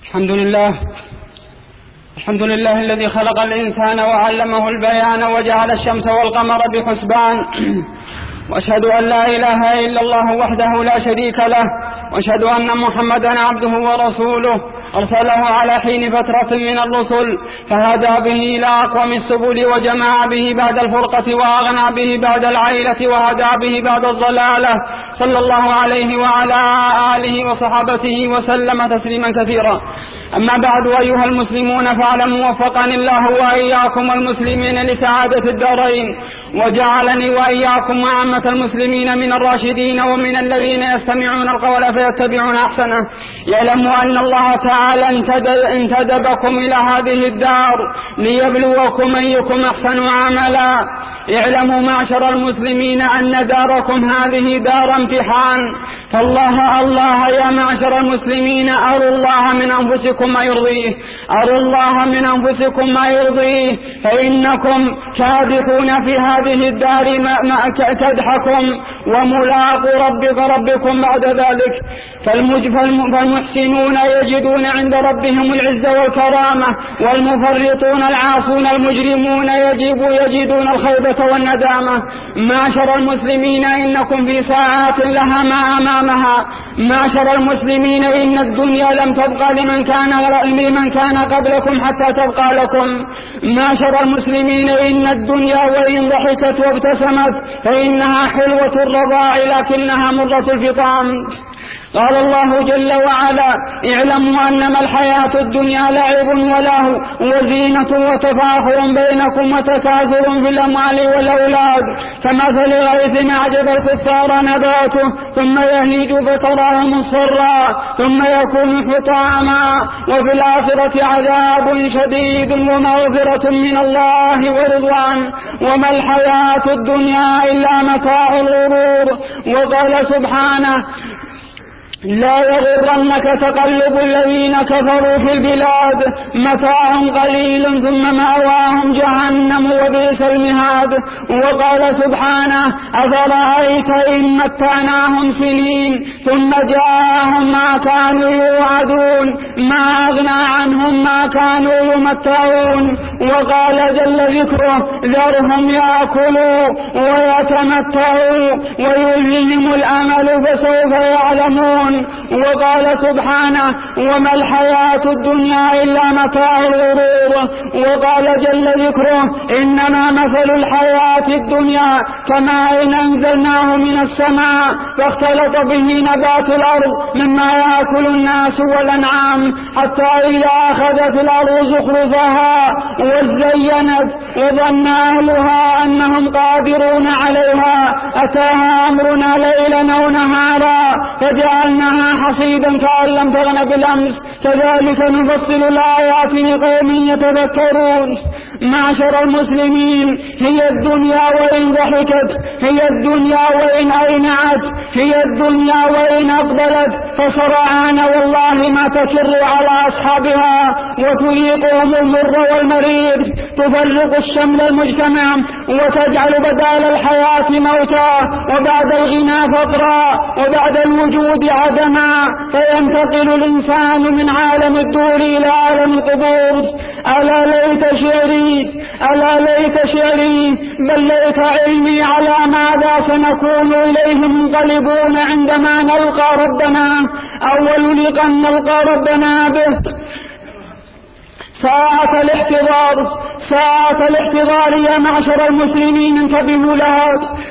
الحمد لله الذي خلق الإنسان وعلمه البيان وجعل الشمس والقمر بحسبان، وأشهد أن لا إله إلا الله وحده لا شريك له، وأشهد أن محمدا عبده ورسوله أرسله على حين فترة من الرسل فهدى به إلى أقوم السبل وجمع به بعد الفرقة وأغنى به بعد العيلة وهدى به بعد الضلالة، صلى الله عليه وعلى آله وصحابته وسلم تسليما كثيرا. أما بعد، أيها المسلمون، فاعلموا وفقني الله وإياكم المسلمين لسعادة الدارين، وجعلني وإياكم وعامة المسلمين من الراشدين ومن الذين يستمعون القول فيتبعون أحسنه. يعلموا أن الله تعالى انتدبكم إلى هذه الدار ليبلوكم أيكم أحسن عملا. اعلموا معشر المسلمين أن داركم هذه دار امتحان، فالله يا معشر المسلمين، أروا الله من أنفسكم ما يرضيه، أروا الله من أنفسكم ما يرضيه، فإنكم كادحون في هذه الدار كدحكم وملاقوا ربكم بعد ذلك. فالمحسنون يجدون عند ربهم العزة والكرامة، والمفرطون العاصون المجرمون يجدون الخيبة والندامة. معشر المسلمين، إنكم في ساعات لها ما أمامها. معشر المسلمين، إن الدنيا لم تبقى لمن كان قبلكم حتى تبقى لكم. معشر المسلمين، إن الدنيا وإن ضحكت وابتسمت فإنها حلوة الرضاع لكنها مرة الفطام. قال الله جل وعلا: اعلموا أنما الحياة الدنيا لعب ولهو وزينة وتفاخر بينكم وتكاثر في الأموال والأولاد، كمثل غيث أعجب الكفار نباته ثم يهيج فتراه مصفرا ثم يكون حطاما، وفي الآخرة عذاب شديد ومغفرة من الله ورضوان، وما الحياة الدنيا إلا متاع الغرور. وقال سبحانه: لا يغرنك تقلب الذين كفروا في البلاد، متاع قليل ثم مأواهم جهنم وبئس المهاد. وقال سبحانه: أفرأيت إن متعناهم سنين ثم جاءهم ما كانوا يوعدون ما أغنى عنهم ما كانوا يمتعون. وقال جل ذكره: ذرهم يأكلوا ويتمتعوا ويلههم الأمل فسوف يعلمون. وقال سبحانه: وما الحياة الدنيا إلا متاع الغرور. وقال جل ذكره: إنما مثل الحياة الدنيا كماء أنزلناه من السماء فاختلط به نبات الأرض مما يأكل الناس والأنعام حتى إذا أخذت الأرض زخرفها وزينت وظن أهلها أنهم قادرون عليها أتاها أمرنا ليلا أو نهارا فجعلنا حصيدا كأن لم تغن بالأمس، كذلك نفصل الآيات لقوم يتذكرون. معشر المسلمين، هي الدنيا وإن ضحكت، هي الدنيا وإن أينعت، هي الدنيا وإن أقبلت فسرعان والله ما تكر على أصحابها وتذيقهم المر والمرير، تفرق الشمل المجتمع وتجعل بدال الحياة موتا وبعد الغنى فقرا وبعد الوجود عدما، فينتقل الإنسان من عالم الدور إلى عالم القبور. ألا ليت شعري بل ليت علمي على ماذا سنكون إليه منقلبون عندما نلقى ربنا، أول لقاء نلقى ربنا به. ساعة الاحتضار يا معشر المسلمين، انتبهوا لها.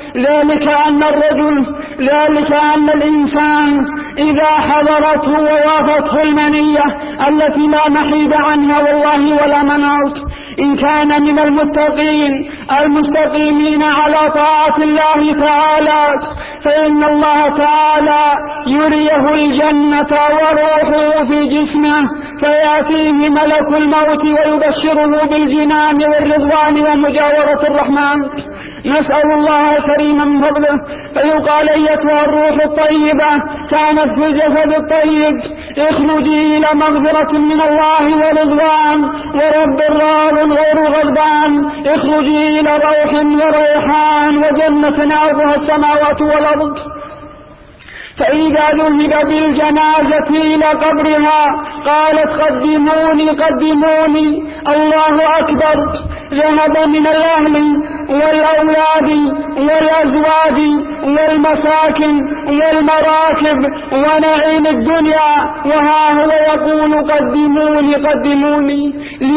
ذلك أن الإنسان إذا حضرته ووافته المنية التي لا محيد عنها والله ولا مناص، إن كان من المستقيمين على طاعة الله تعالى، فإن الله تعالى يريه الجنة وروحه في جسمه فيأتيه ملك الموت ويبشره بالجنان والرضوان ومجاورة الرحمن. نسأل الله الكريم من فضله فيقال: أيتها الروح الطيبة كانت في الجسد الطيب اخرجي إلى مغفرة من الله ورضوان ورب راض غير غضبان، اخرجي إلى روح وريحان وجنة عرضها السماوات والأرض. فإذا ذهب بالجنازة إلى قبرها قالت قدموني قدموني، الله أكبر. ذهب من الأهل والأولاد والأزواج والمساكن والمراكب ونعيم الدنيا، وها هو يقول قدموني قدموني.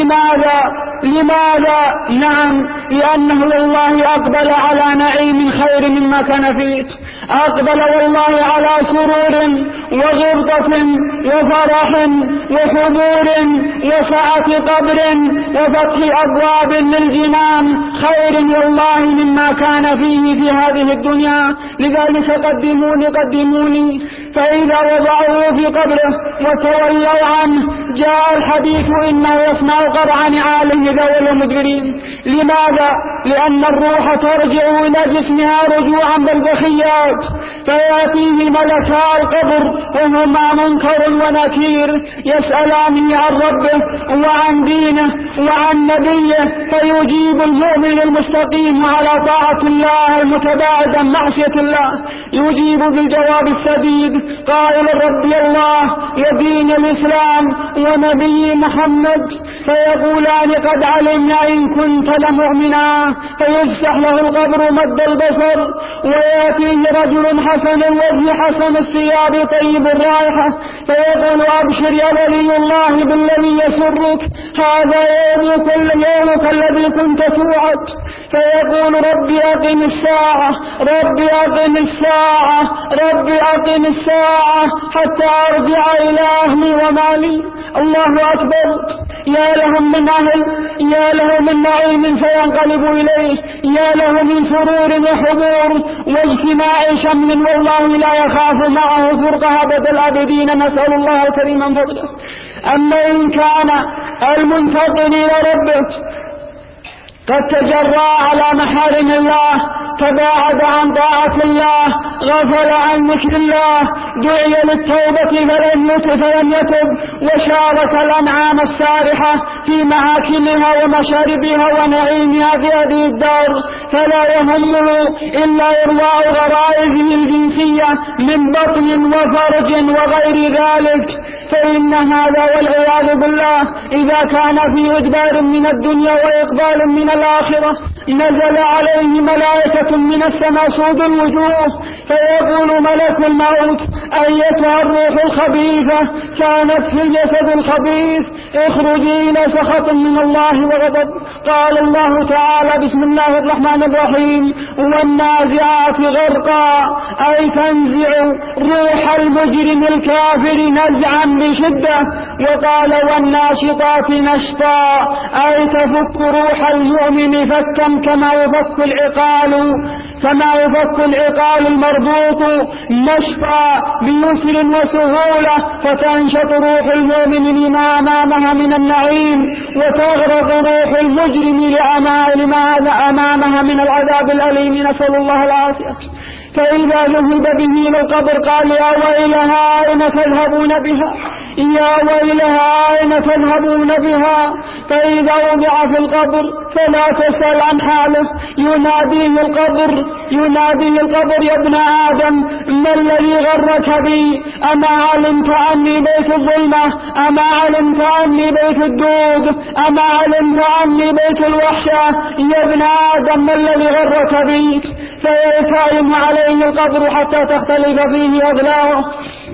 لماذا؟ نعم، لأنه والله أقبل على نعيم خير مما كان فيه، أقبل والله على سرور وغبطة وفرح وحضور وسعة قبر وفتح أبواب للجنان خير والله مما كان فيه في هذه الدنيا. لذلك قدموني قدموني. فإذا وضعوه في قبره وتولوا عنه جاء الحديث إنه يسمع قرع نعالهم إذا ولوا مدبرين. لماذا؟ لأن الروح ترجع إلى جسمها رجوعا بالبخيات، فيأتيه ملكا القبر وهما منكر ونكير يسألانه عن ربه وعن دينه وعن نبيه، فيجيب المؤمن المستقيم على طاعة الله المتباعد عن معصية الله يجيب بالجواب السديد قائل ربي الله ودين الإسلام ونبي محمد، فيقولان قد علمنا إن كنت لمؤمنا، فيفتح له القبر مد البصر ويأتيه رجل حسن الوجه حسن الثياب طيب الرائحة، فيقول أبشر يا ولي الله بالذي يسرك، هذا يومك الذي كنت توعد. فيقول ربي أقم الساعة ربي أقم الساعة ربي أقم الساعة حتى أرجع إلى أهلي ومالي. الله أكبر. يا لهم من أهل، يا له من نعيم فينقلب إليه، يا له من سرور وحضور واجتماع شمل والله لا يخاف معه فرقة أبد الأبدين، نسأل الله كريما فضله. أما إن كان المنتقل إلى ربه قد تجرى على محارم الله، تباعد عن طاعة الله، غفل عن ذكر الله، دعي للتوبة فلم يتب، وشارك الأنعام السارحة في معاكلها ومشاربها ونعيمها في هذه الدار، فلا يهمه إلا إرواء غرائزه الجنسية من بطن وفرج وغير ذلك. فإن هذا والعياذ بالله إذا كان في إدبار من الدنيا وإقبال من الآخرة نزل عليه ملائكة من السماء سود الوجوه، فيقول ملك الموت أيتها الروح الخبيثة كانت في الجسد الخبيث اخرجي إلى سخط من الله وغضب. قال الله تعالى بسم الله الرحمن الرحيم والنازعات غرقا، أي تنزع روح المجرم الكافر نزعا بشدة. وقال والناشطات نشطا، أي تفك روح المؤمن فكا كما يفك العقال المربوط نشطا بيسر وسهولة، فتنشط روح المؤمن لما أمامها من النعيم، وتغرق روح المجرم لما أمامها من العذاب الأليم، نسأل الله العافية. فإذا ذهب به إلى القبر قال يا ويلها أين تذهبون بها، يا ويلها أين تذهبون بها. فإذا وضع في القبر فلا تسأل عن حاله، يناديه القبر يا ابن آدم ما الذي غرك بي، أما علمت عني بيت الظلمة، أما علمت عني بيت الدود، أما علمت عني بيت الوحشة، يا ابن آدم ما الذي غرك بي. فيتعلم عليه القبر حتى تختلف فيه أضلاعه،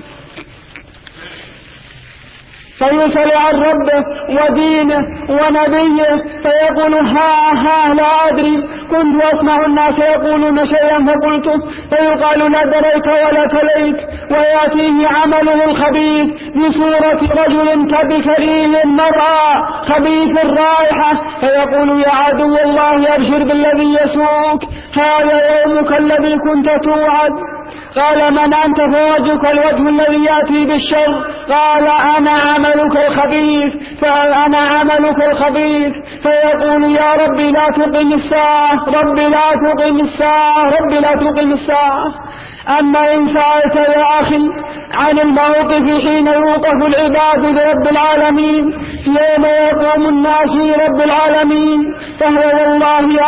فيسأل عن ربه ودينه ونبيه، فيقول ها لا أدري، كنت أسمع الناس يقولون شيئا فقلته، فيقال لا دريت ولا تليت. ويأتيه عمله الخبيث بصورة رجل كبكريم مرأى خبيث الرائحة، فيقول يا عدو الله أبشر بالذي يسوءك، هذا يومك الذي كنت توعد. قال من أنت؟ فوجهك الوجه الذي يأتي بالشر. قال أنا عملك الخبيث، فأنا عملك الخبيث. فيقول يا ربي لا تقم الساعة، ربي لا تقم الساعة، ربي لا تقم الساعة. أما إن سألت يا أخي عن الموقف حين يوقف العباد لرب العالمين يوم يقوم الناس لرب العالمين فهو والله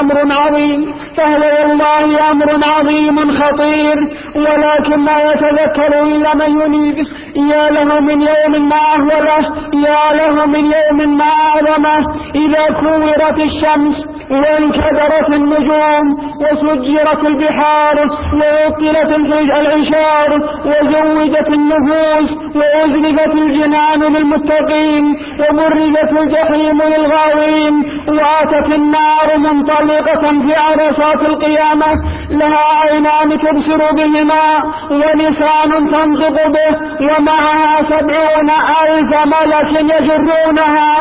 أمر عظيم خطير، ولكن ما يتذكر إلا من ينيب. يا له من يوم ما أهوله، يا له من يوم ما أعظمه، إذا كورت الشمس وانكدرت النجوم وسجرت البحار وعطلت العشار وزوجت النفوس وأزلفت الجنان للمتقين وبرزت الجحيم للغاوين وأتت النار منطلقة في عرصات القيامة لها عينان تبصر بهما ولسان تنطق به ومعها 70,000 ملك يجرونها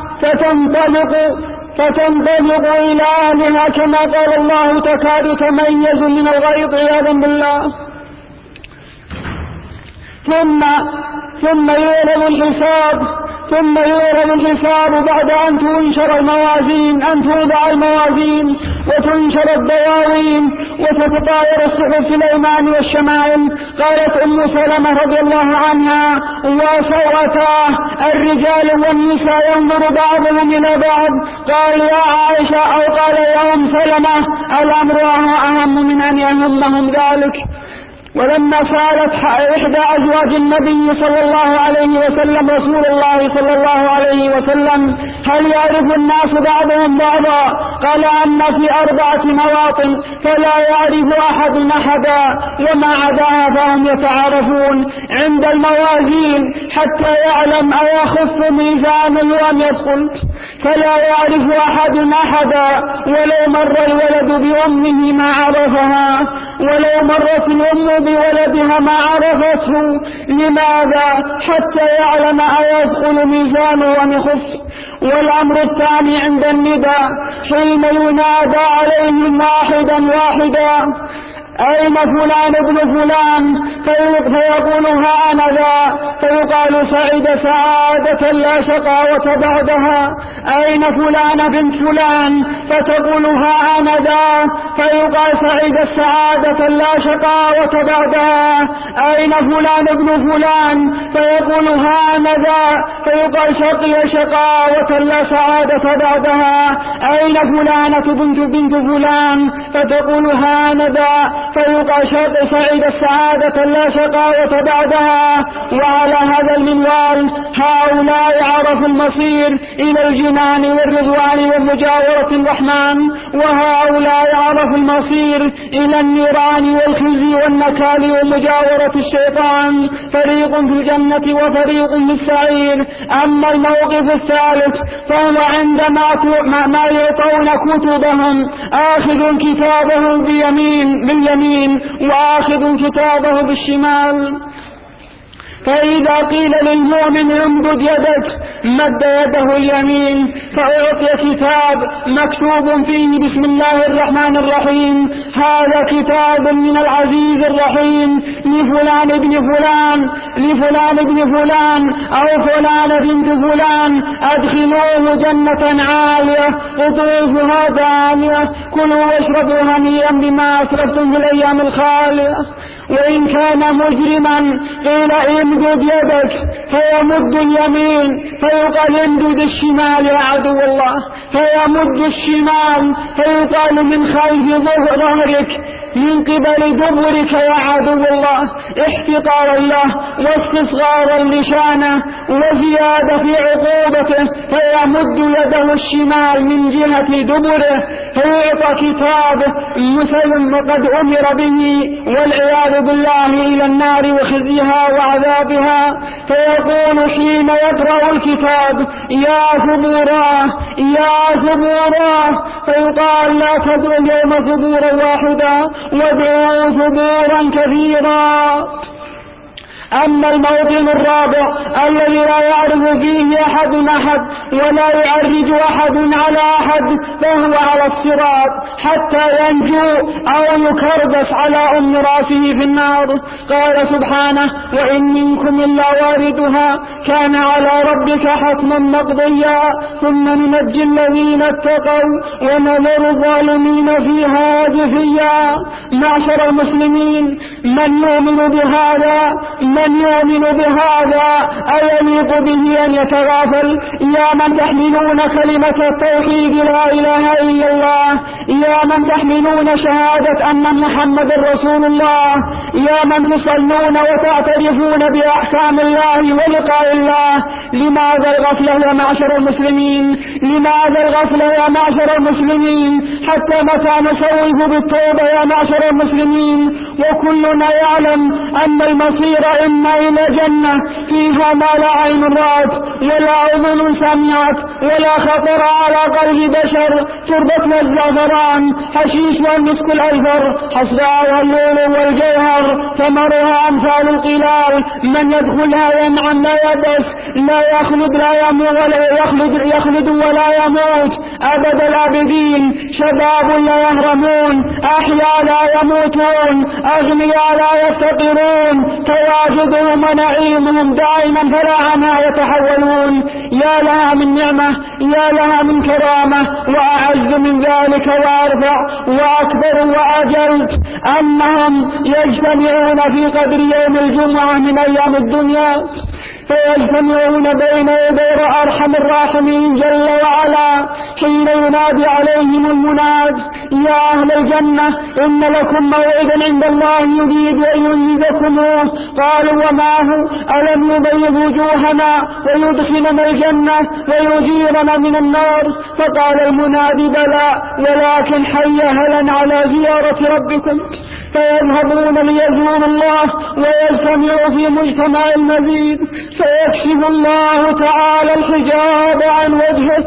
فتنطلق إلى أهلها كما قال الله تكاد تميز من الغيظ عياذا بالله. ثم يعرض الحساب بعد أن توضع الموازين وتنشر الدواوين وتتطاير الصحف في الأيمان والشمائل. قالت أم سلمة رضي الله عنها: وسوتا الرجال والنساء ينظر بعضهم إلى بعض. قال يا عائشة أو قال يا أم سلمة: الأمر أهم من أن يهمهم ذلك. ولما سألت إحدى أزواج النبي صلى الله عليه وسلم رسول الله صلى الله عليه وسلم: هل يعرف الناس بعضهم بعضا؟ قال: أما في 4 مواطن فلا يعرف أحد أحدا، وما عداها فهم يتعارفون. عند الموازين حتى يعلم أيخف ميزانه أم يثقل، فلا يعرف أحد أحدا. ولو مر الولد بأمه ما عرفها، ولو مرت الأم بولدها ما عرفته. لماذا؟ حتى يعلم أيثقل ميزانه أم يخف. والأمر الثاني عند النداء حين ينادى عليهم واحدا: أين فلان ابن فلان؟ فيقول ها أنا ذا، فيقال سعد سعادة لا شقاوة بعدها. أين فلان بنت فلان؟ فتقول ها أنا ذا، فيقال سعد السعادة لا شقاوة بعدها. أين فلان ابن فلان؟ فيقول ها أنا ذا، فيقال شقي شقاوة لا سعادة بعدها. أين فلانة بنت فلان؟ فتقول ها أنا ذا، فيقال سعيد السعادة لا شقاوة بعدها. وعلى هذا المنوال هؤلاء عرفوا المصير إلى الجنان والرضوان ومجاورة الرحمن، وهؤلاء عرفوا المصير إلى النيران والخزي والنكال ومجاورة الشيطان. فريق في الجنة وفريق في السعير. أما الموقف الثالث فهو عندما يعطون كتبهم آخذ كتابه باليمين وآخذ كتابه بالشمال. فإذا قيل للمؤمن امدد يدك مد يده اليمين فأعطي كتاب مكتوب فيه بسم الله الرحمن الرحيم: هذا كتاب من العزيز الرحيم لفلان ابن فلان، لفلان ابن فلان أو فلان بنت فلان، أدخلوه جنة عالية قطوفها دانية، كلوا واشربوا هنيئا بما أسرفتم في الأيام الخالية. وإن كان مجرما قيل امدد يدك فيمد اليمين فيقال امدد الشمال يا عدو الله، فيمد الشمال فيقال من خلف ظهرك من قبل دبرك يا عدو الله، احتقارا له واستصغارا لشانه وزيادة في عقوبته. فيمد يده الشمال من جهة دبره فيعطى كتاب مسلم قد أمر به والعياذ بالله إلى النار وخزيها وعذابها. فيقول حين يقرأ الكتاب: يا ثبوراه يا ثبوراه، فيقال: لا تدعوا اليوم ثبورا واحدا وادعوا ثبورا كثيرا. أما الموطن الرابع الذي لا يعرض فيه أحد ولا يعرج أحد على أحد فهو على الصراط حتى ينجو أو يكربس على أم راسه في النار. قال سبحانه: وإن منكم إلا واردها كان على ربك حتما مقضيا ثم ننجي الذين اتقوا ونذر الظالمين فيها جثيا. معشر المسلمين، من يؤمن بهذا أيليق به أن يتغافل؟ يا من تحملون كلمة التوحيد لا إله إلا الله، يا من تحملون شهادة أن محمد رسول الله، يا من تصلون وتعترفون بأحكام الله ولقاء الله، لماذا الغفلة يا معشر المسلمين؟ لماذا الغفلة يا معشر المسلمين؟ حتى متى نسوف بالتوبة يا معشر المسلمين؟ وكلنا يعلم أن المصير إما إلى جنة فيها ما لا عين رأت ولا أذن سمعت ولا خطر على قلب بشر، تربتنا الزعفران، حشيش والمسك الأزهر، حصباء واللؤلؤ والجوهر، ثمرها أمثال القلال، من يدخلها ينعم لا يبس، لا يخلد لا يموت ولا يخلد ولا يموت أبد الآبدين، شباب لا يهرمون، أحياء لا يموتون، أغنياء لا يفتقرون، تواجدهم ونعيمهم دائما فلا عنها يتحولون. يا لها من نعمة، يا لها من كرامة، وأعز من ذلك وأرفع وأكبر وأجل أنهم يجتمعون في قدر يوم الجمعة من أيام الدنيا، فيجتمعون بين يدي أرحم الراحمين جل وعلا حين ينادي عليهم المناد: يا أهل الجنة إن لكم موعدا عند الله يريد أن ينجزكموه. قالوا: وما هو؟ ألم يبيض وجوهنا ويدخلنا الجنة ويجيرنا من النار؟ فقال المنادي: بلى، ولكن حي هلا على زيارة ربكم. فيذهبون ليزوروا الله ويجتمعوا في مجتمع المزيد، فيكشف الله تعالى الحجاب عن وجهه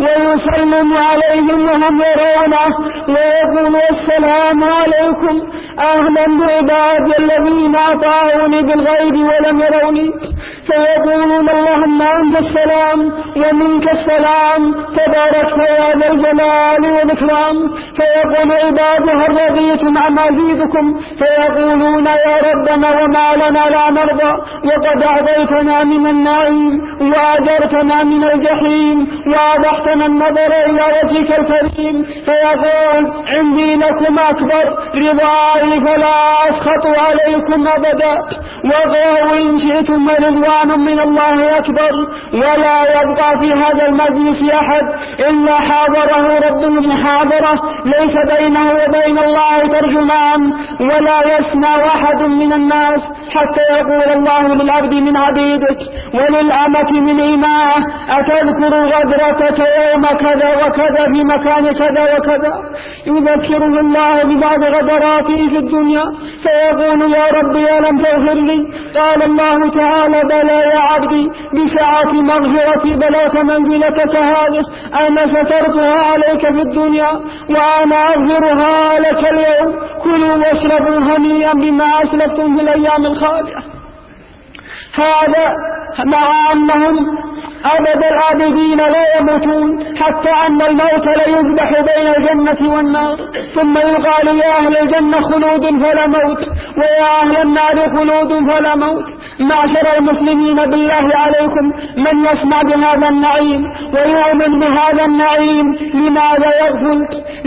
ويسلم عليهم وهم يرونه ويقول: السلام عليكم، أهلا بعبادي الذين أطاعوني بالغيب ولم يروني. فيقولون: اللهم أنت السلام ومنك السلام، تبارك يا ذا الجلال والإكرام. فيقول عباد: هل رضيتم عما أزيدكم؟ فيقولون: يا ربنا وما لنا لا نرضى، وقد أعطيتنا من النعيم وأجرتنا من الجحيم وأبحتنا النظر إلى وجهك الكريم. فيقول: عندي لكم أكبر رضائي فلا أسخط عليكم أبدا، وغاو إن شئتم رضوان من الله أكبر. ولا يبقى في هذا المجلس أحد إلا حاضره رب المحاضرة، ليس بينه وبين الله ترجمان، ولا يسمع أحد من الناس حتى يقول الله للعبد من عبيدك وللأمة من إماء: أتذكر غدرتك يوم كذا وكذا في مكان كذا وكذا؟ يذكره الله ببعض غدراته في الدنيا، فيقول: يا ربي ألم تغفر لي؟ قال الله تعالى: بلى يا عبدي، بسعة مغفرتي بلغت منزلتك هذه، أنا سترتها عليك في الدنيا وأنا أغفرها لك اليوم، كلوا واشربوا هنيئا بما أسلفتم في الأيام الخالية. هذا مع أنهم أبد الآبدين لا يموتون، حتى أن الموت ليذبح بين الجنة والنار، ثم يقال: يا أهل الجنة خلود فلا موت، ويا أهل النار خلود فلا موت. معشر المسلمين، بالله عليكم من يسمع بهذا النعيم ويؤمن بهذا النعيم لماذا يغفل؟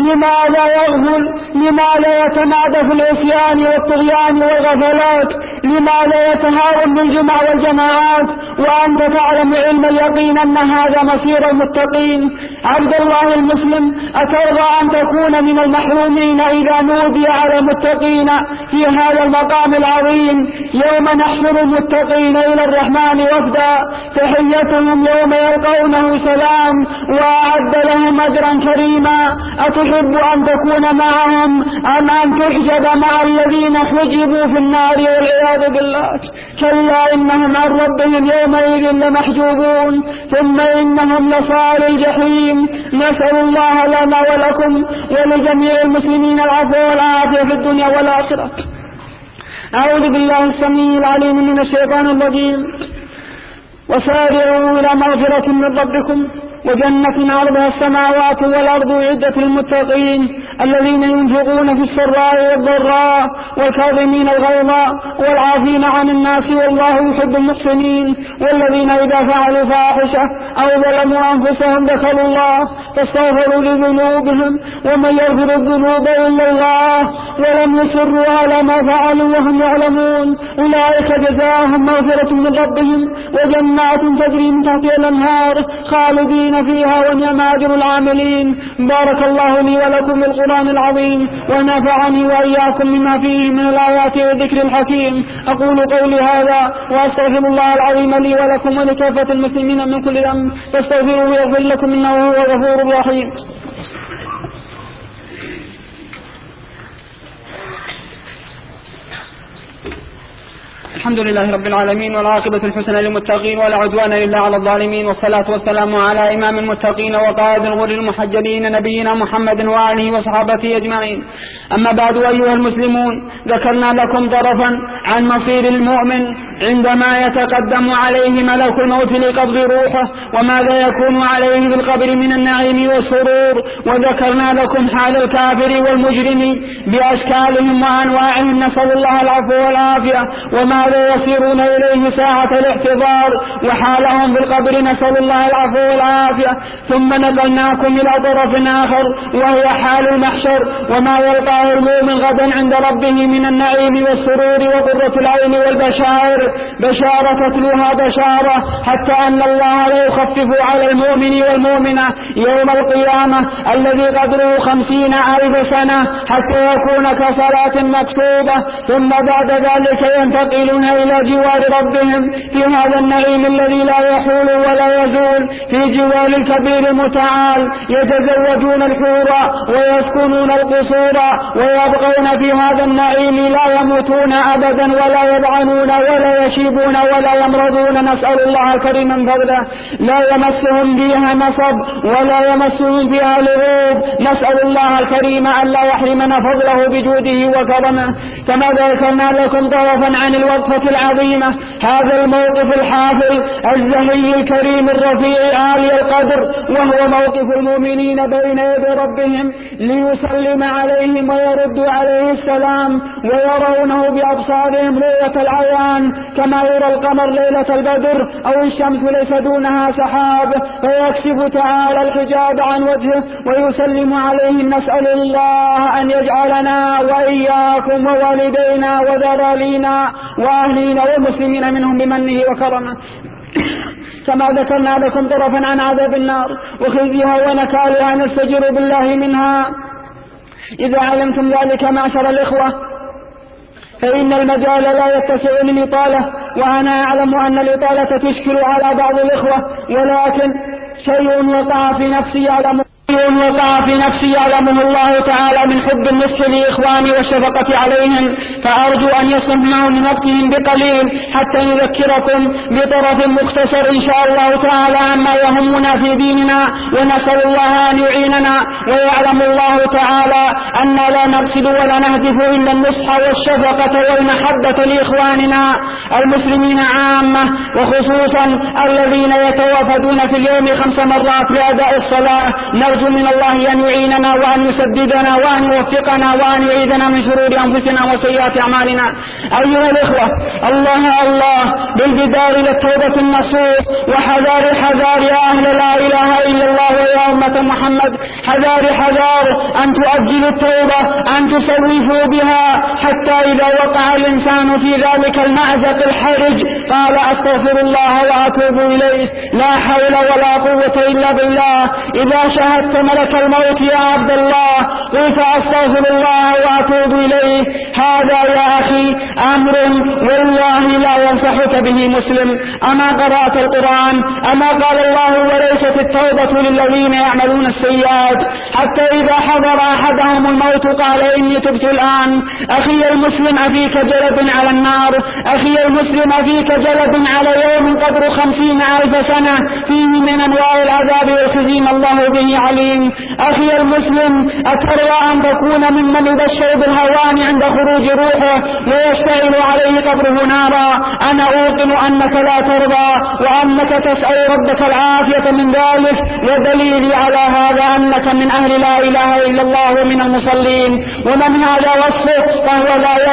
لماذا يتمادى في العصيان والطغيان والغفلات؟ لماذا يتهاون بالجمع والجماعات وأنت تعلم علم اليقين أن هذا مصير المتقين؟ عبد الله المسلم، أترضى أن تكون من المحرومين إذا نودي على المتقين في هذا المقام العظيم يوم نحشر المتقين إلى الرحمن وفدا، تحيتهم يوم يلقونه سلام وأعد لهم أجرا كريما؟ أتحب أن تكون معهم أم أن تحجب مع الذين حجبوا في النار والعياذ بالله؟ كلا إنهم عن ربهم يومئذ لمحجوبون، ثم إنهم لصال الجحيم. نسأل الله لنا ولكم ولجميع المسلمين العفو والعافية في الدنيا والآخرة. أعوذ بالله السميع العليم من الشيطان الرجيم. وسارعوا إلى مغفرة من ربكم وجنة عرضها السماوات والأرض أعدت للمتقين الذين ينفقون في السراء والضراء والكاظمين الغيظ والعافين عن الناس والله يحب المحسنين والذين إذا فعلوا فاحشة أو ظلموا أنفسهم ذكروا الله فاستغفروا لذنوبهم ومن يغفر الذنوب إلا الله ولم يصروا على ما فعلوا وهم يعلمون أولئك جزاهم مغفرة من ربهم وجنات تجري من تحتها الأنهار خالدين فيها ونعم أجر العاملين. بارك الله لي ولكم بالقرآن العظيم ونفعني وإياكم مما فيه من الآيات والذكر الحكيم. أقول قولي هذا وأستغفر الله العظيم لي ولكم ولكافة المسلمين من كل ذنب فاستغفروه يغفر لكم إنه هو الغفور الرحيم. الحمد لله رب العالمين والعاقبة الحسنى للمتقين ولا عدوان إلا على الظالمين والصلاة والسلام على إمام المتقين وقائد الغر المحجلين نبينا محمد وآله وصحابته أجمعين. أما بعد أيها المسلمون ذكرنا لكم طرفا عن مصير المؤمن عندما يتقدم عليه ملك الموت لقبض روحه وماذا يكون عليه في القبر من النعيم والسرور وذكرنا لكم حال الكافر والمجرم بأشكالهم وأنواعهم نسأل الله العفو والعافية وماذا يصيرون إليه ساعة الاحتضار وحالهم في القبر نسأل الله العفو والعافية. ثم نقلناكم إلى طرف آخر وهي حال المحشر وما يلقاه المؤمن غدا عند ربه من النعيم والسرور وقرة العين والبشائر بشارة تتلوها بشارة حتى أن الله لا يخفف على المؤمن والمؤمنة يوم القيامة الذي قدره 50,000 سنة حتى يكون كصلاة مكتوبة ثم بعد ذلك ينتقلون إلى جوار ربهم في هذا النعيم الذي لا يحول ولا يزول في جوار الكبير المتعال يتزوجون الحور ويسكنون القصور ويبقون في هذا النعيم لا يموتون أبدا ولا يبعنون ولا يشيبون ولا يمرضون نسأل الله الكريم من فضله لا يمسهم فيها نصب ولا يمسهم فيها لغوب نسأل الله الكريم أن لا يحرمنا فضله بجوده وكرمه. كما ذكرنا لكم طرفا عن الوقفة العظيمة هذا الموقف الحافل الزهي الكريم الرفيع عالي القدر وهو موقف المؤمنين بين يدي ربهم ليسلم عليهم ويرد عليه السلام ويرونه بأبصارهم رؤية العيان كما يرى القمر ليلة البدر أو الشمس ليس دونها سحاب فيكشف تعالى الحجاب عن وجهه ويسلم عليهم. نسأل الله أن يجعلنا وإياكم ووالدينا وذرالينا وأهلينا والمسلمين منهم بمنه وكرمه. كما ذكرنا لكم طرفا عن عذاب النار وخزيها ونكالها نستجير بالله منها. إذا علمتم ذلك معشر الإخوة فإن المجال لا يتسع للإطالة وأنا أعلم أن الإطالة تشكل على بعض الإخوة ولكن شيء وقع في نفسي يعلمه الله تعالى من حب النصح لإخواني والشفقة عليهم فأرجو أن يصنعوا من وقتهم بقليل حتى نذكركم بطرف مختصر إن شاء الله تعالى عما يهمنا في ديننا ونسأل الله أن يعيننا. ويعلم الله تعالى أن لا نقصد ولا نهدف إلا النصح والشفقة والمحبة لإخواننا المسلمين عامة وخصوصا الذين يتوافدون في اليوم 5 مرات لأداء الصلاة. نرجو من الله أن يعيننا وأن يسددنا وأن يوفقنا وأن يعيذنا من شرور أنفسنا وسيئات أعمالنا. أيها الإخوة الله بالبدار للتوبة النصوح وحذار يا أهل لا إله إلا الله ويا أمة محمد حذار أن تؤجلوا التوبة أن تسوفوا بها حتى إذا وقع الإنسان في ذلك المأزق الحرج قال أستغفر الله وأتوب إليه لا حول ولا قوة إلا بالله. إذا شاهدت ملك الموت يا عبد الله قل فأستغفر الله وأتوب إليه. هذا يا أخي أمر والله لا ينصحك به مسلم. أما قرأت القرآن أما قال الله وليست التوبة للذين يعملون السيئات حتى إذا حضر أحدهم الموت قال إني تبت الآن. أخي المسلم أفيك جلد على النار أخي المسلم أفيك جلد على يوم قدر 50,000 سنة فيه من أنواع العذاب والخزي الله به عليم. العظيم. أخي المسلم، أترضى أن تكون ممن يبشر بالهوان عند خروج روحه ويشتعل عليه قبره نارا؟ أنا أوقن أنك لا ترضى وأنك تسأل ربك العافية من ذلك، ودليلي على هذا أنك من أهل لا إله إلا الله ومن المصلين. ومن هذا وصفه فهو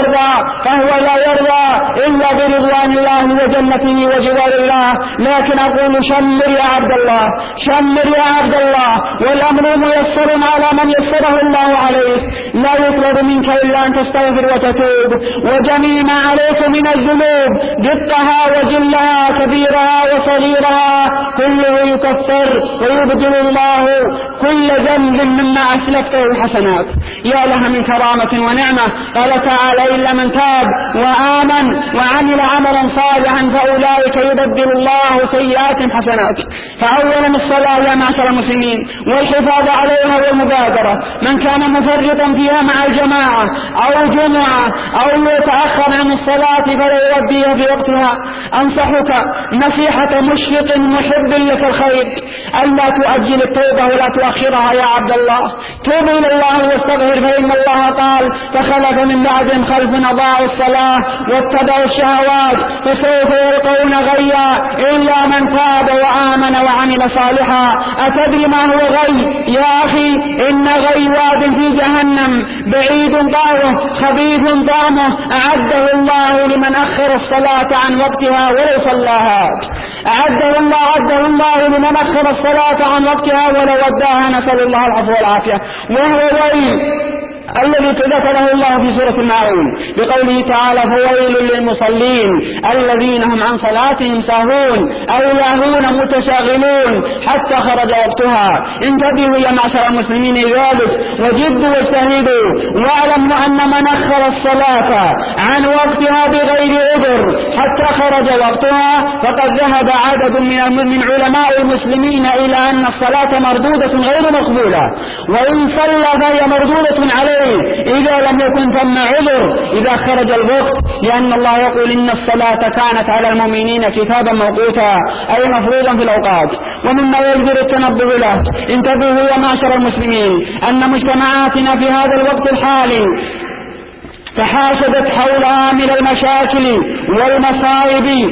لا يرضى إلا برضوان الله وجنته وجوار الله. لكن أقول شمر يا عبد الله، شمر يا عبد الله، والأمر ميسر على من يسره الله عليه. لا يطلب منك إلا أن تستغفر وتتوب، وجميع ما عليك من الذنوب دقها وجلها كبيرها وصغيرها كله يكفر، ويبدل الله كل ذنب مما أسلفته حسنات. يا لها من كرامة ونعمة. قال تعالى: إلا من تاب وآمن وعمل عملا صالحا فأولئك يبدل الله سيئات حسنات. فأولا الصلاة يا معشر المسلمين والحفاظ عليها والمبادرة. من كان مفرطا فيها مع الجماعة أو جمعة أو يتأخر عن الصلاة فلا يؤديها في وقتها. أنصحك نصيحة مشفق محب لك الخير ألا تؤجل التوبة ولا تؤخرها يا عبد الله. توب إلى الله واستغفر، فإن الله قال: فخلف من بعدهم خلف أضاعوا الصلاة واتبعوا الشهوات فسوف يلقون غيا إلا من تاب وآمن وعمل صالحا. أتدري ما هو غي يا أخي؟ إن غي واد في جهنم بعيد طاره خبيث طعمه، أعده الله لمن أخر الصلاة عن وقتها ولو صلاها. أعده الله لمن أخر الصلاة عن وقتها ولو وداها، نسأل الله العفو والعافية. وهو ويل الذي ذكره الله في سورة الماعون بقوله تعالى: فويل للمصلين الذين هم عن صلاتهم ساهون أو لاهون متشاغلون حتى خرج وقتها. انتبهوا يا معشر المسلمين لذلك وجدوا واجتهدوا، واعلموا أن من أخر الصلاة عن وقتها بغير عذر حتى خرج وقتها فقد ذهب عدد من علماء المسلمين إلى أن الصلاة مردودة غير مقبولة، وإن صلى فهي مردودة عليه إذا لم يكن ثم عذر إذا خرج الوقت، لأن الله يقول: إن الصلاة كانت على المؤمنين كتابا موقوتا، أي مفروضا في الأوقات. ومما يجدر التنبه له، انتبهوا يا معشر المسلمين أن مجتمعاتنا في هذا الوقت الحالي تحاشدت حولها من المشاكل والمصائب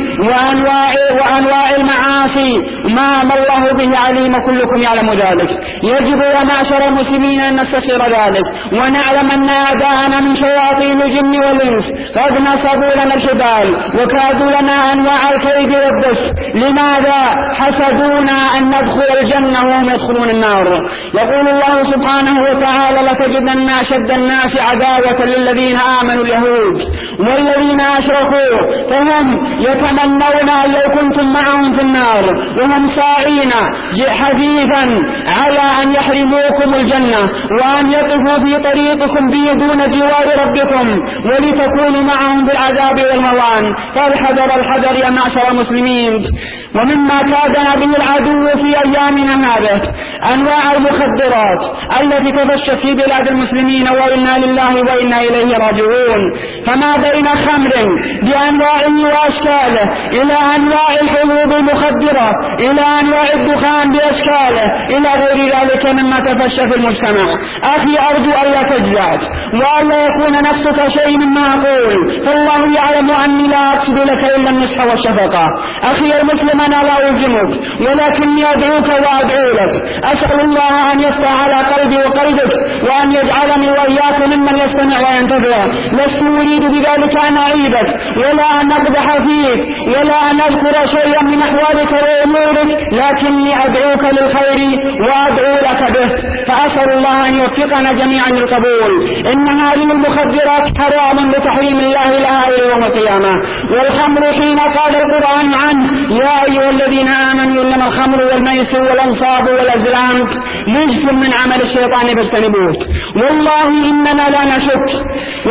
وأنواع المعاصي ما الله به عليم، كلكم يعلم ذلك. يجب يا معشر المسلمين أن نستشير ذلك ونعلم أن أعداءنا من شياطين الجن والإنس قد نصبوا لنا الحبال وكادوا لنا أنواع الكيد والدس. لماذا؟ حسدونا أن ندخل الجنة وهم يدخلون النار. يقول الله سبحانه وتعالى: لتجدن أشد الناس عداوة للذين آمنوا اليهود والذين أشركوا فهم يتمنون أن لو كنتم معهم في النار، وهم ساعين حثيثا على أن يحرموكم الجنة وأن يقفوا في طريقكم دون جوار ربكم ولتكونوا معهم بالعذاب والهوان. فالحذر يا معشر المسلمين. ومما كادنا به العدو في أيامنا هذه أنواع المخدرات التي تفشت في بلاد المسلمين، وإنا لله وإنا إليه راجعون. فما بين خمر بأنواعه وأشكاله إلى أنواع الحبوب المخدرة إلى أنواع الدخان بأشكاله إلى غير ذلك مما تفشى في المجتمع. أخي أرجو ألا تجزعك وألا يكون نفسك شيء مما أقول، فالله يعلم أني لا أقصد لك إلا النصح والشفقة. أخي المسلم أنا لا ألزمك ولكني أدعوك وأدعو لك. أسأل الله أن يفتح على قلبي وقلبك وأن يجعلني وإياك ممن يستمع وينتفع. لست أريد بذلك أن أعيبك ولا أن أقدح فيك ولا أن أذكر شيئا من أحوالك وأمورك، لكني أدعوك للخير وأدعو لك به. فأسأل الله أن يوفقنا جميعا للقبول. إن هذه المخدرات حرام بتحريم الله لها إلى يوم القيامة. والخمر حين قال القرآن عنه: يا أيها الذين آمنوا إنما الخمر والميسر والأنصاب والأزلام رجس من عمل الشيطان فاجتنبوه. والله إننا لا نشك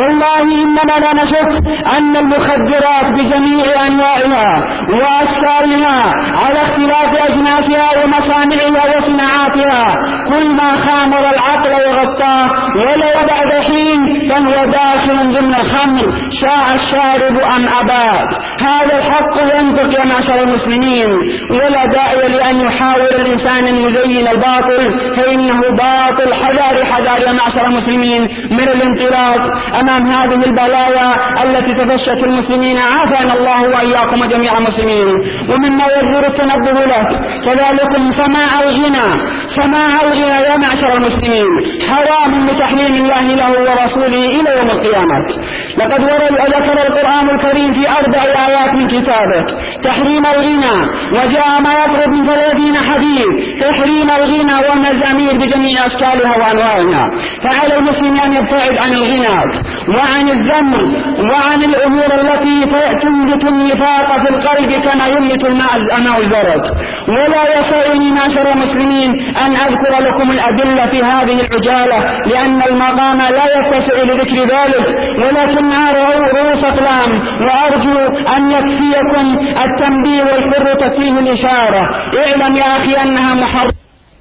والله إننا لا نشك أن المخدرات بجميع أنواعها وأشكالها على اختلاف أجناسها ومصانعها وصناعاتها كل ما خامر العقل وغطاه ولو بعد حين فهو داخل ضمن الخمر شاء الشارب أم أبى. هذا الحق ينطق يا معشر المسلمين، ولا داعي لأن يحاول الإنسان أن يزين الباطل فإنه باطل. حذار يا معشر المسلمين من الانطلاق أمام هذه البلايا التي تفشت المسلمين، عافانا الله وإياكم جميع المسلمين. ومما يجدر التنبه له كذلك سماع الغنى يا معشر المسلمين حرام بتحريم الله له ورسوله إلى يوم القيامة. لقد ذكر القرآن الكريم في 4 آيات من كتابه تحريم الغنى، وجاء ما يقرب من 30 حديث تحريم الغنى والمزامير بجميع أشكالها وأنواعها. فعلى المسلم أن يبتعد عن الغنى وعن الذم وعن الأمور التي تنبت النفاق في القلب كما ينبت الماء البرد. ولا يسعني معشر المسلمين أن أذكر لكم الأدلة في هذه العجالة لأن المقام لا يتسع لذكر ذلك، ولكنها رؤوس أقلام، وأرجو أن يكفيكم التنبيه والحر تكفيه الإشارة. اعلم يا أخي أنها محرمة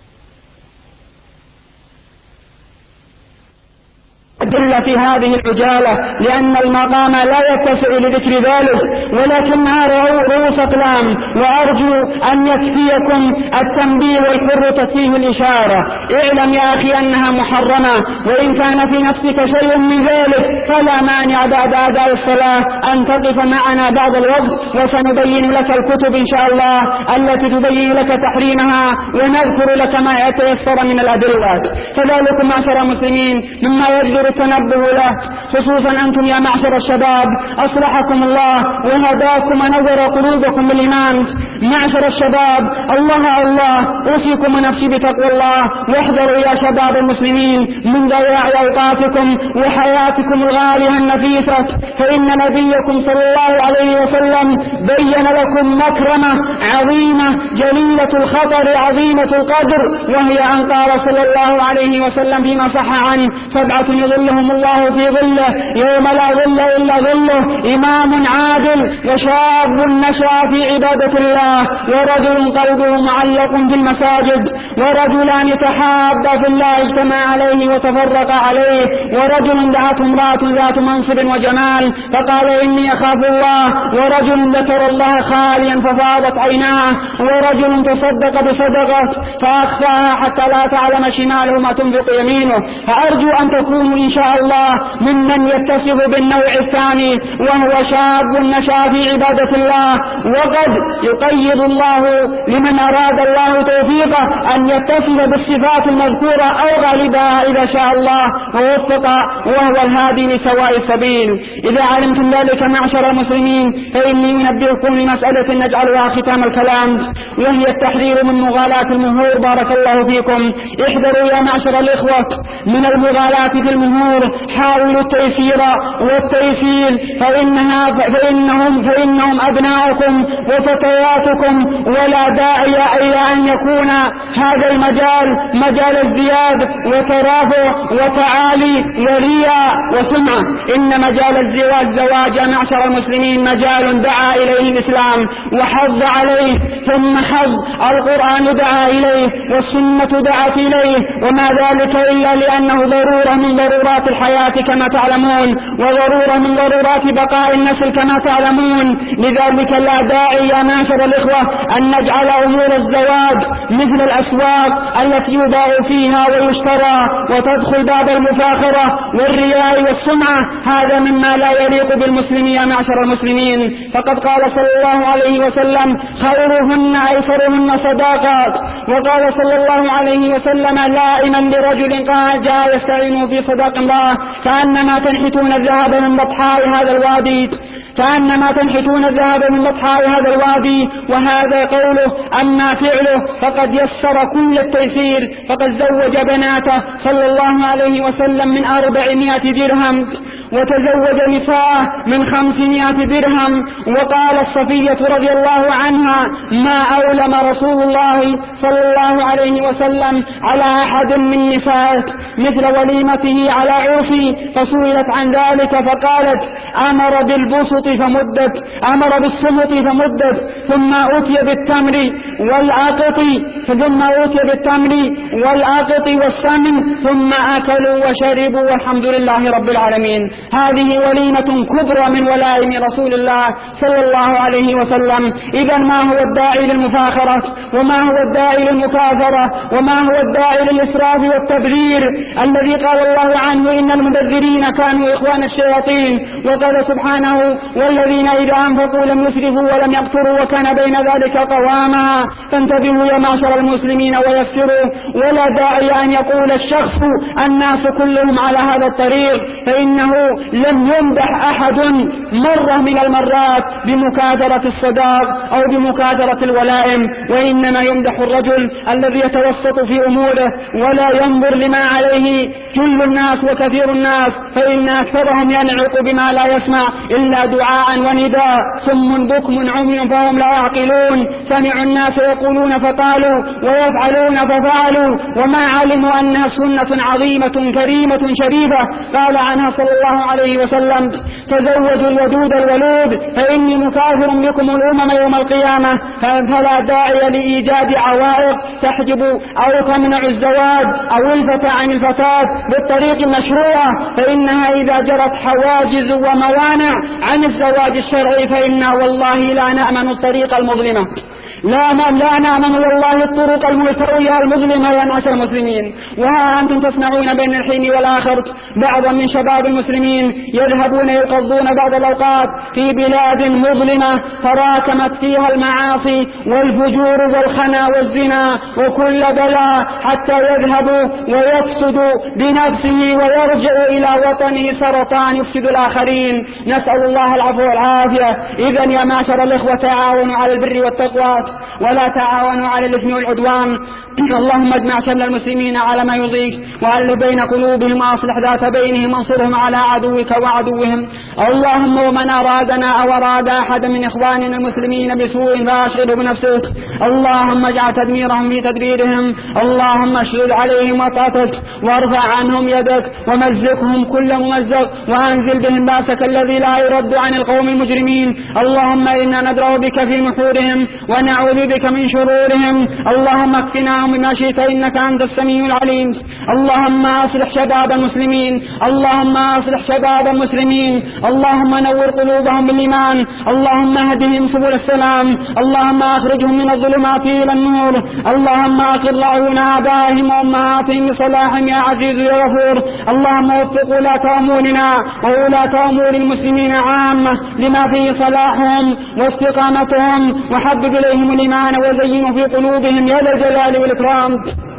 أدلة في هذه العجالة لأن المقام لا يتسع لذكر ذلك، ولكنها رؤوس أقلام، وأرجو أن يكفيكم التنبيه والحر تكفيه الإشارة. اعلم يا أخي أنها محرمة، وإن كان في نفسك شيء من ذلك فلا مانع بعد أداء الصلاة أن تقف معنا بعض الوقت وسنبين لك الكتب إن شاء الله التي تبين لك تحريمها ونذكر لك ما يتيسر من الأدلة. كذلك معشر المسلمين مما يجدر التنبه له خصوصا أنتم يا معشر الشباب أصلحكم الله وهداكم ونور قلوبكم بالإيمان. معشر الشباب الله أوصيكم ونفسي بتقوى الله، واحذروا يا شباب المسلمين من ضياع أوقاتكم وحياتكم الغالية النفيسة، فإن نبيكم صلى الله عليه وسلم بين لكم مكرمة عظيمة جليلة الخطر عظيمة القدر، وهي أن قال صلى الله عليه وسلم فيما صح عنه 7 يظلهم الله في ظله يوم لا ظل إلا ظله: إمام عادل، وشاب نشأ في عبادة الله، ورجل قلبه معلق في المساجد، ورجلان تحابا في الله اجتمع عليه وتفرق عليه، ورجل دعته امرأة ذات منصب وجمال فقال إني أخاف الله، ورجل ذكر الله خاليا ففاضت عيناه، ورجل تصدق بصدقة فأخفاها حتى لا تعلم شماله ما تنفق يمينه. فأرجو أن تكونوا إن شاء الله ممن يتصف بالنوع الثاني، وهو شاب نشأ في عبادة الله، وقد يقيد الله لمن أراد الله توفيقه أن يتصف بالصفات المذكورة أو غالبها إذا شاء الله ووفق، وهو الهادي لسواء السبيل. إذا علمتم ذلك معشر المسلمين فإني أنبئكم لمسألة نجعلها ختام الكلام، وهي التحذير من مغالاة المهور. بارك الله فيكم. احذروا يا معشر الإخوة من المغالاة في المهور، حاولوا التيسير والتيسير فإنهم أبناؤكم وفتياتكم، ولا داعي إلى أن يكون هذا المجال مجال الزياد وترافع وتعالي ورياء وسمعة. إن مجال الزواج يا معشر المسلمين مجال دعا إليه الإسلام وحض عليه، ثم حض القرآن دعا إليه والسنة دعت إليه، وما ذلك إلا لأنه ضرورة من ضرورات الحياة كما تعلمون، وضرورة من ضرورات بقاء النسل كما تعلمون. لذلك لا داعي يا معشر الإخوة أن نجعل أمور الزواج مثل الأسواق التي يباع فيها ويشترى وتدخل باب المفاخرة والرياء والسمعة. هذا مما لا يليق بالمسلم يا معشر المسلمين. فقد قال صلى الله عليه وسلم: خيرهن أيسرهن صداقات. وقال صلى الله عليه وسلم لائما لرجل قال جاء يستعين في صداق الله: كأنما تنحتون الذهب من بطحاء هذا الوادي. وهذا قوله. أما فعله فقد يسر كل التيسير، فقد زوج بناته صلى الله عليه وسلم من 400 درهم، وتزوج نساء من 500 درهم. وقالت صفية رضي الله عنها: ما أولم رسول الله صلى الله عليه وسلم على أحد من نسائه مثل وليمته على يوصي، فسئلت عن ذلك فقالت: أمر بالبسط فمدت، أمر بالسمط فمدت، ثم أتي بالتمر والعقط والسمن، ثم أكلوا وشربوا والحمد لله رب العالمين. هذه وليمة كبرى من ولائم رسول الله صلى الله عليه وسلم. إذا ما هو الداعي للمفاخرة؟ وما هو الداعي للمكاثرة؟ وما هو الداعي للإسراف والتبذير الذي قال الله عنه: إن المبذرين كانوا إخوان الشياطين؟ وقال سبحانه: والذين إذا أنفقوا لم يسرفوا ولم يقتروا وكان بين ذلك قواما. فانتبهوا يا معشر المسلمين ويسروا، ولا داعي أن يقول الشخص الناس كلهم على هذا الطريق، فإنه لم يمدح أحد مرة من المرات بمكاثرة الصداق أو بمكاثرة الولائم، وإنما يمدح الرجل الذي يتوسط في أموره ولا ينظر لما عليه كل الناس وكثير الناس، فإن أكثرهم ينعق بما لا يسمع إلا دعاء ونداء، صم بكم عمي فهم لا يعقلون، سمعوا الناس يقولون فقالوا ويفعلون ففعلوا وما علموا أنها سنة عظيمة كريمة شريفة. قال عنها صلى الله عليه وسلم: تزوجوا الودود الولود فإني مكاثر بكم الأمم يوم القيامة. فلا داعي لإيجاد عوائق تحجب أو تمنع الزواج أو الفتى عن الفتاة بالطريق المشروعة، فإنها إذا جرت حواجز وموانع عن الزواج الشرعي فإنا والله لا نأمن الطريق المظلمة، لا نأمن والله الطرق الملتوية المظلمة يا معشر المسلمين. وها أنتم تسمعون بين الحين والآخر بعضا من شباب المسلمين يذهبون يقضون بعض الأوقات في بلاد مظلمة تراكمت فيها المعاصي والفجور والخنا والزنا وكل بلاء، حتى يذهب ويفسد بنفسه ويرجع إلى وطنه سرطان يفسد الآخرين. نسأل الله العفو والعافية. إذن يا معشر الإخوة تعاونوا على البر والتقوى ولا تعاونوا على الإثم والعدوان. اللهم اجمع شمل المسلمين على ما يرضيك، وألف بين قلوبهم وأصلح ذات بينهم، وانصرهم على عدوك وعدوهم. اللهم ومن أرادنا أو أراد أحدا من إخواننا المسلمين بسوء فأشغله بنفسك، اللهم اجعل تدميرهم في تدبيرهم، اللهم اشدد عليهم وطأتك وارفع عنهم يدك ومزقهم كل ممزق، وأنزل بهم بأسك الذي لا يرد عن القوم المجرمين. اللهم إنا ندرأ بك في نحورهم ونعوذ بك من شرورهم. اللهم اكفناهم بما شئت إنك أنت السميع العليم. اللهم أصلح شباب المسلمين، اللهم أصلح شباب المسلمين، اللهم نور قلوبهم بالإيمان، اللهم اهدهم سبل السلام، اللهم أخرجهم من الظلمات إلى النور، اللهم أقر لعون آبائهم وأمهاتهم بصلاحهم يا عزيز يا غفور. اللهم وفق ولاة أمورنا وولاة أمور المسلمين عامة لما فيه صلاحهم واستقامتهم، وحبب إليهم الإيمان وزينه في قلوبهم يا ذا الجلال والإكرام.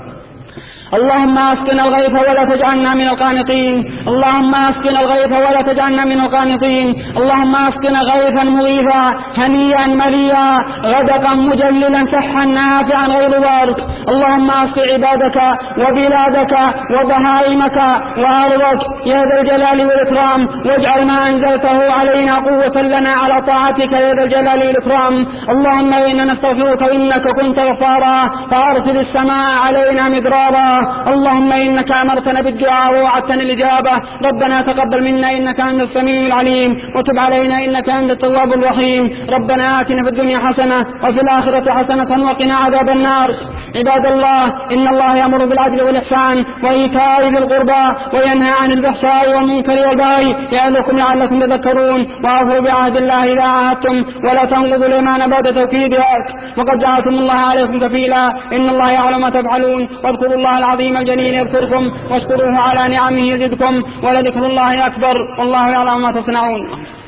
اللهم اسقنا الغيث ولا تجعلنا من القانطين، اللهم اسقنا الغيث ولا تجعلنا من القانطين، اللهم اسقنا غيثا مغيثا هنيئا مريئا غدقا مجللا سحا نافعا غير ضار. اللهم اسق عبادك وبلادك وبهائمك وارضك يا ذا الجلال والاكرام، واجعل ما انزلته علينا قوة لنا على طاعتك يا ذا الجلال والاكرام. اللهم انا نستغفرك انك كنت غفارا فارسل السماء علينا مدرارا. اللهم إنك أمرتنا بالدعاء ووعدتنا الإجابة. ربنا تقبل منا إنك أنت السميع العليم، وتب علينا إنك أنت التواب الرحيم. ربنا آتنا في الدنيا حسنة وفي الآخرة حسنة وقنا عذاب النار. عباد الله، إن الله يأمر بالعدل والإحسان وإيتاء ذي القربى وينهى عن الفحشاء والمنكر والبغي يعظكم لعلكم تذكرون. وأوفوا بعهد الله إذا عاهدتم ولا تنقضوا الأيمان بعد توكيدها، وقد جعلتم الله عليكم كفيلا. إن الله يعلم ما تفعلون. واذكروا الله العظيم الجليل يذكركم واشكروه على نعمه يزدكم، ولذكر الله أكبر والله يعلم ما تصنعون.